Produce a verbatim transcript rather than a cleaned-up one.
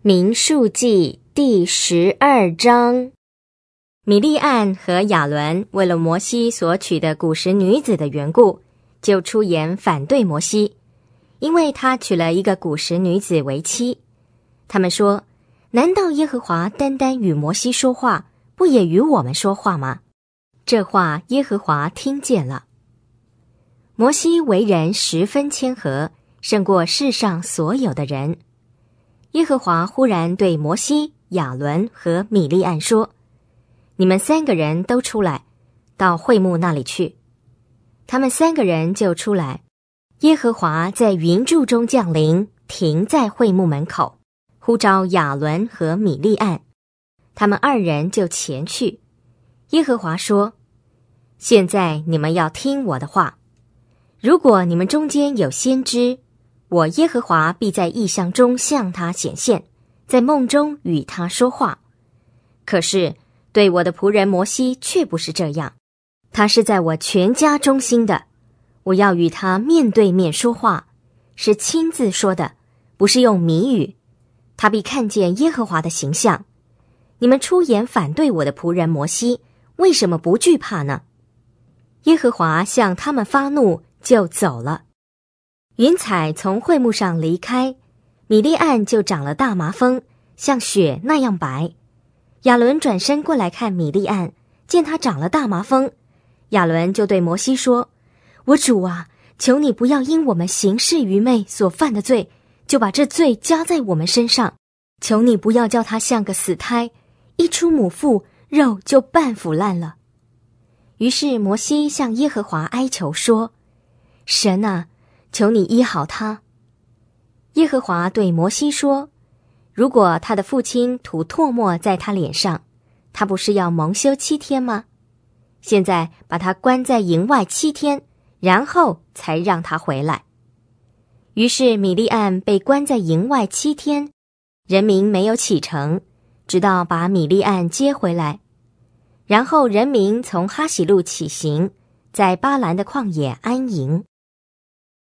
民数记第十二章。米利暗和亚伦为了摩西所娶的古时女子的缘故，就出言反对摩西，因为他娶了一个古时女子为妻。他们说，难道耶和华单单与摩西说话，不也与我们说话吗？这话耶和华听见了。摩西为人十分谦和，胜过世上所有的人。耶和华忽然对摩西、亚伦和米利暗说，你们三个人都出来，到会幕那里去。他们三个人就出来，耶和华在云柱中降临，停在会幕门口，呼召亚伦和米利暗，他们二人就前去。耶和华说，现在你们要听我的话，如果你们中间有先知，我耶和华必在异象中向他显现，在梦中与他说话。可是对我的仆人摩西却不是这样，他是在我全家中心的，我要与他面对面说话，是亲自说的，不是用谜语。他必看见耶和华的形象。你们出言反对我的仆人摩西，为什么不惧怕呢？耶和华向他们发怒，就走了。云彩从会幕上离开，米利暗就长了大麻风，像雪那样白。亚伦转身过来看米利暗，见他长了大麻风，亚伦就对摩西说，我主啊，求你不要因我们行事愚昧所犯的罪，就把这罪加在我们身上，求你不要叫他像个死胎，一出母腹，肉就半腐烂了。于是摩西向耶和华哀求说，神啊，求你医好他。耶和华对摩西说，如果他的父亲吐唾沫在他脸上，他不是要蒙羞七天吗？现在把他关在营外七天，然后才让他回来。于是米利暗被关在营外七天，人民没有启程，直到把米利暗接回来。然后人民从哈喜路起行，在巴兰的旷野安营。